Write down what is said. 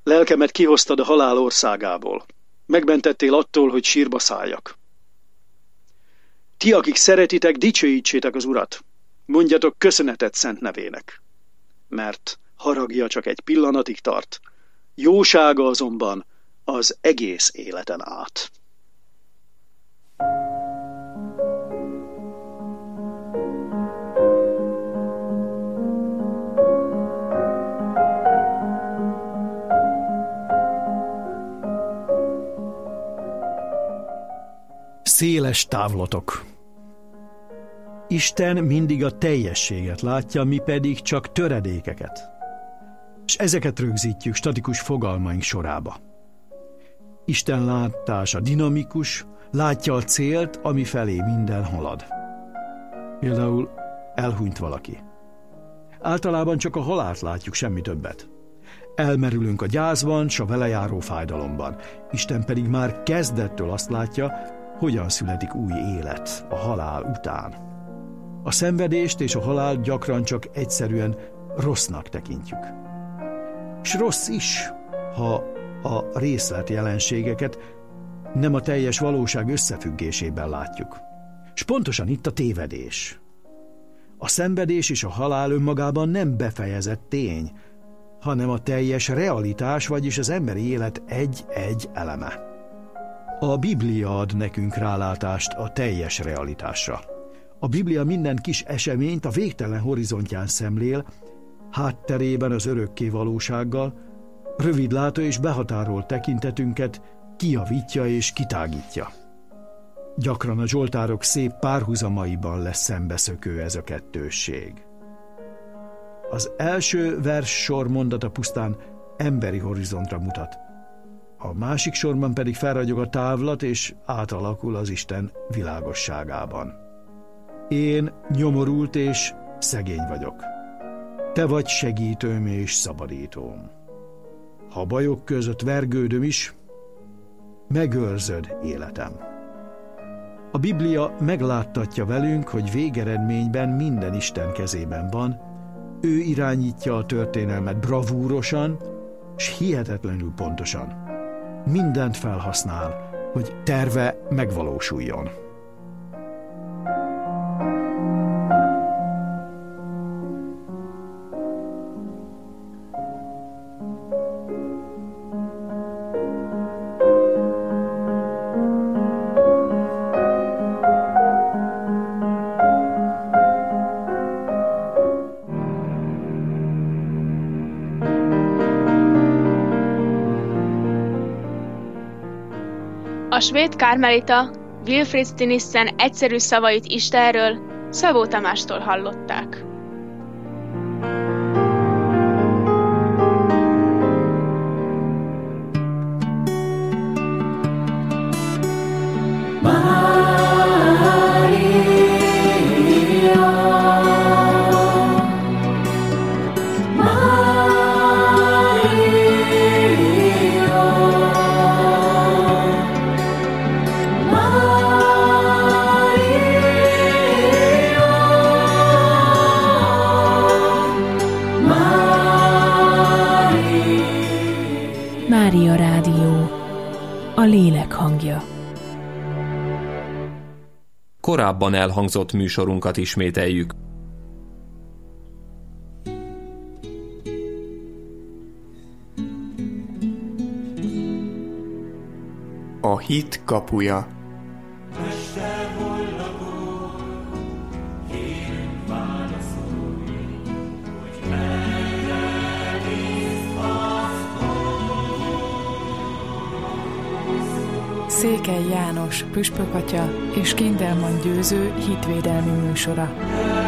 Lelkemet kihoztad a halál országából. Megmentettél attól, hogy sírba szálljak. Ti, akik szeretitek, dicsőítsétek az Urat. Mondjatok köszönetet szent nevének. Mert haragja csak egy pillanatig tart, jósága azonban az egész életen át. Széles távlatok. Isten mindig a teljességet látja, mi pedig csak töredékeket. És ezeket rögzítjük statikus fogalmaink sorába. Isten látása dinamikus, látja a célt, ami felé minden halad. Például elhunyt valaki. Általában csak a halált látjuk, semmi többet. Elmerülünk a gyászban, s a vele járó fájdalomban. Isten pedig már kezdettől azt látja, hogyan születik új élet a halál után. A szenvedést és a halált gyakran csak egyszerűen rossznak tekintjük. S rossz is, ha a részlet jelenségeket nem a teljes valóság összefüggésében látjuk. S pontosan itt a tévedés. A szenvedés és a halál önmagában nem befejezett tény, hanem a teljes realitás, vagyis az emberi élet egy-egy eleme. A Biblia ad nekünk rálátást a teljes realitásra. A Biblia minden kis eseményt a végtelen horizontján szemlél, hátterében az örökké valósággal, rövidlátó és behatárolt tekintetünket kijavítja és kitágítja. Gyakran a zsoltárok szép párhuzamaiban lesz szembeszökő ez a kettősség. Az első vers sor mondata pusztán emberi horizontra mutat. A másik sorban pedig felragyog a távlat, és átalakul az Isten világosságában. Én nyomorult és szegény vagyok. Te vagy segítőm és szabadítóm. Ha bajok között vergődöm is, megőrzöd életem. A Biblia megláttatja velünk, hogy végeredményben minden Isten kezében van, ő irányítja a történelmet bravúrosan és hihetetlenül pontosan. Mindent felhasznál, hogy terve megvalósuljon. A svéd kármelita Wilfrid Stinissen egyszerű szavait Istenről Szabó Tamástól hallották. Mária Rádió, a lélek hangja. Korábban elhangzott műsorunkat ismételjük. A hit kapuja. Székely János püspökatya és Kindelman Győző hitvédelmi műsora.